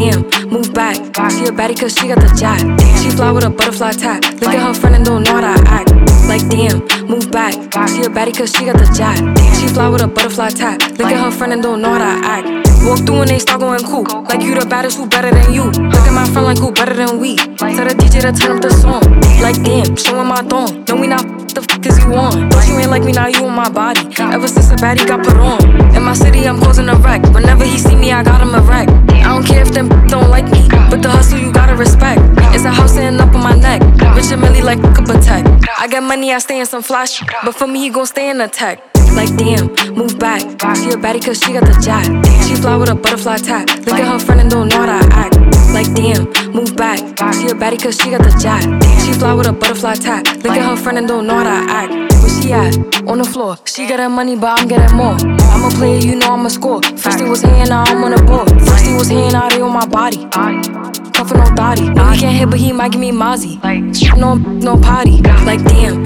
damn, move back. She a baddie cause she got the jack. She fly with a butterfly tag. Look at her friend and don't know how to act. Like damn, move back. She a baddie cause she got the jack. She fly with a butterfly tag. Look at her friend and don't know how to act. Walk through and they start going cool. Like you the baddest, who better than you? Look at my friend like who better than we? Tell the DJ to turn up the song. Like damn, showing my thong. No, we not the fuck is you on? But you ain't like me, now you on my body. Ever since a baddie got put on. In my city, I'm causing a wreck. Whenever he see me, I got him a wreck. I don't care if them don't like me, but the hustle you gotta respect. It's a house sitting up on my neck. Rich and Millie like a protect. I get money, I stay in some flash, but for me, he gon' stay in the tech. Like damn, move back. She a baddie cause she got the jack. She fly with a butterfly tag. Look at her friend and don't know how to act. Like damn, move back. She a baddie cause she got the jack. She fly with a butterfly tag. Look at her friend and don't know how to act. Where she at? On the floor. She getting money but I'm getting more. I'm a player, you know I'm a score. First he was here, now I'm on the board. First he was here, now they on my body. Cuffin' no thotty. No, he can't hit but he might give me Mozzie. No potty. Like damn,